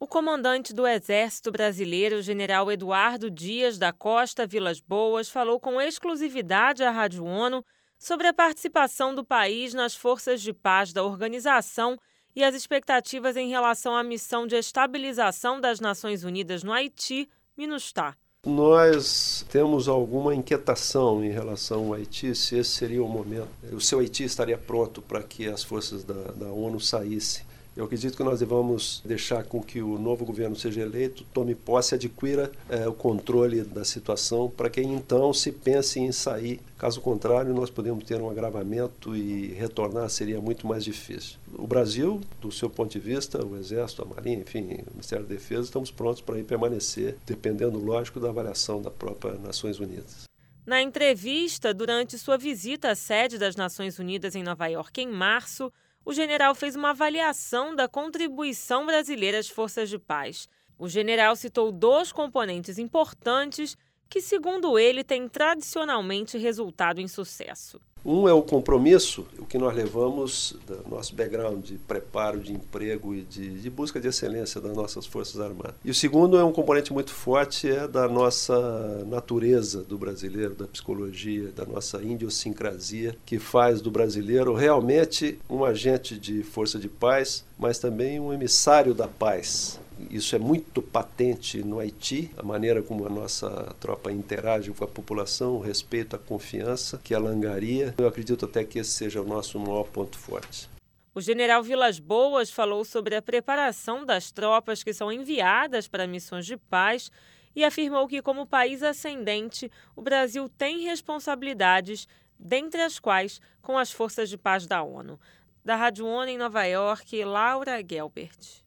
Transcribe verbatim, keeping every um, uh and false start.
O comandante do Exército Brasileiro, general Eduardo Dias da Costa Vilas Boas, falou com exclusividade à Rádio ONU sobre a participação do país nas forças de paz da organização e as expectativas em relação à missão de estabilização das Nações Unidas no Haiti, MINUSTAH. Nós temos alguma inquietação em relação ao Haiti, se esse seria o momento. O seu Haiti estaria pronto para que as forças da, da ONU saíssem. Eu acredito que nós devemos deixar com que o novo governo seja eleito, tome posse, adquira é, o controle da situação, para que então se pense em sair. Caso contrário, nós podemos ter um agravamento e retornar seria muito mais difícil. O Brasil, do seu ponto de vista, o Exército, a Marinha, enfim, o Ministério da Defesa, estamos prontos para ir permanecer, dependendo, lógico, da avaliação da própria Nações Unidas. Na entrevista, durante sua visita à sede das Nações Unidas em Nova York em março, o general fez uma avaliação da contribuição brasileira às forças de paz. O general citou dois componentes importantes que, segundo ele, têm tradicionalmente resultado em sucesso. Um é o compromisso, o que nós levamos do nosso background de preparo, de emprego e de, de busca de excelência das nossas Forças Armadas. E o segundo é um componente muito forte, é da nossa natureza do brasileiro, da psicologia, da nossa idiosincrasia, que faz do brasileiro realmente um agente de força de paz, mas também um emissário da paz. Isso é muito patente no Haiti, a maneira como a nossa tropa interage com a população, o respeito, a confiança que ela angaria. Eu acredito até que esse seja o nosso maior ponto forte. O general Vilas Boas falou sobre a preparação das tropas que são enviadas para missões de paz e afirmou que, como país ascendente, o Brasil tem responsabilidades, dentre as quais com as forças de paz da ONU. Da Rádio ONU em Nova York, Laura Gelbert.